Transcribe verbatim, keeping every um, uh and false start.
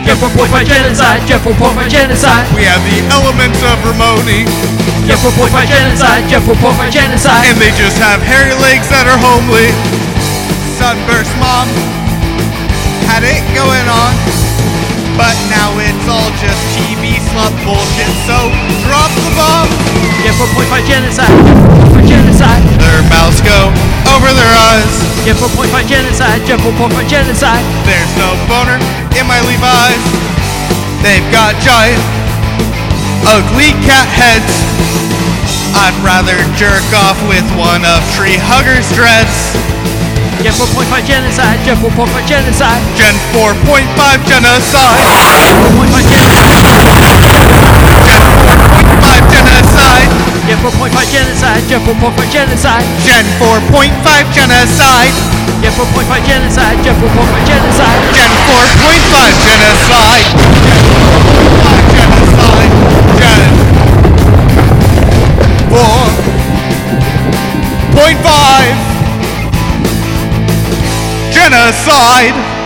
Get four point five genocide. Get four point five genocide. We have the element of Ramoni, Get four point five genocide. Get four point five genocide. and they just have hairy legs that are homely. Sunburst mom had it going on, but now it's all just T V slut bullshit, so drop the bomb. Get four point five genocide. Get four point five genocide. Their mouths go over their eyes. Get four point five genocide. Get four point five genocide. There's no boner in my Levi's. They've got giant, ugly cat heads. I'd rather jerk off with one of Tree Hugger's dreads. Get four point five genocide. Get four point five genocide. Gen four point five genocide. four point five genocide. Gen four point five genocide. Get four point five genocide. Get four point five genocide. Gen four point five genocide. Get four point five genocide. Get four point five genocide. Gen four point five genocide. Gen four point five genocide.